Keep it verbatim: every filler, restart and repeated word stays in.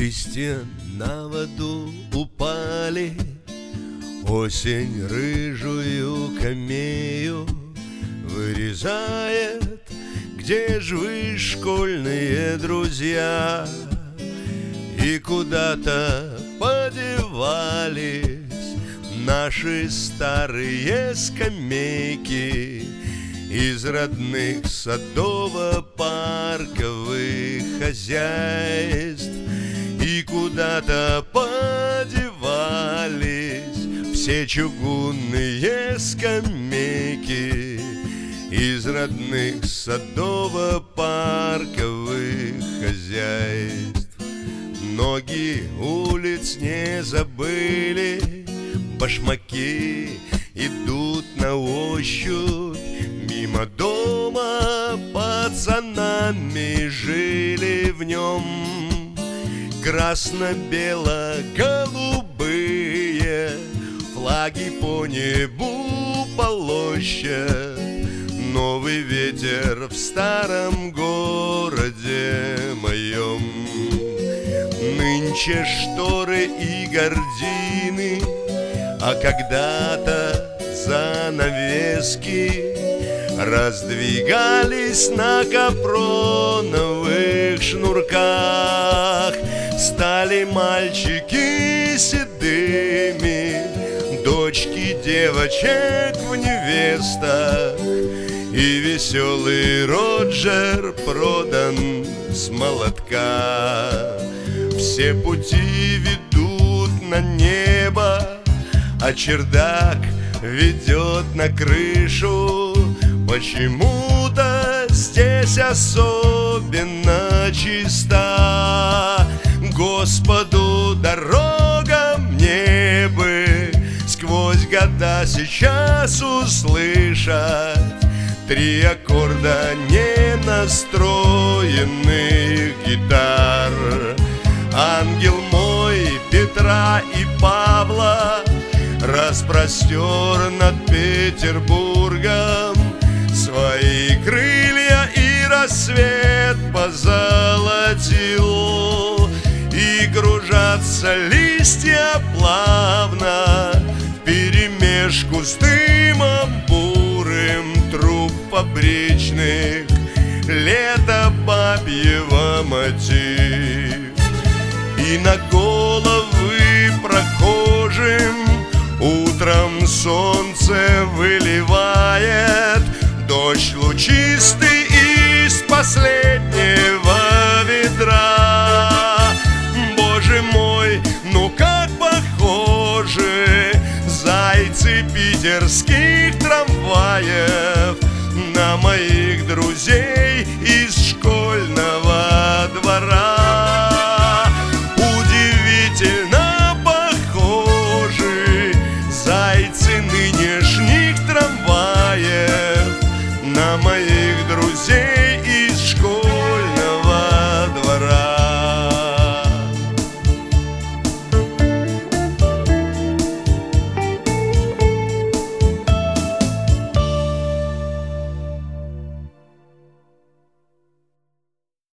Листья на воду упали, осень рыжую камею вырезает. Где ж вы, школьные друзья? И куда-то подевались наши старые скамейки из родных садово-парковых хозяйств. И куда-то подевались все чугунные скамейки из родных садово-парковых хозяйств. Ноги улиц не забыли, башмаки идут на ощупь. Мимо дома пацанами жили в нем красно-бело-голубые флаги по небу полощет. Новый ветер в старом городе моем. Нынче шторы и гардины, а когда-то занавески раздвигались на капроновых шнурках. Стали мальчики седыми, дочки девочек в невестах, и веселый Роджер продан с молотка. Все пути ведут на небо, а чердак ведет на крышу. Почему-то здесь особенно чиста. Господу дорога, мне бы сквозь года сейчас услышать три аккорда ненастроенных гитар. Ангел мой Петра и Павла распростер над Петербургом свои крылья, и рассвет позолотил. И кружатся листья плавно вперемешку с дымом бурым труб фабричных. Лето бабьего мотив. И на головы прохожим утром солнце выливает дождь лучистый из последнего ведра. Боже мой, ну как похожи зайцы питерских трамваев на моих друзей из школьного двора.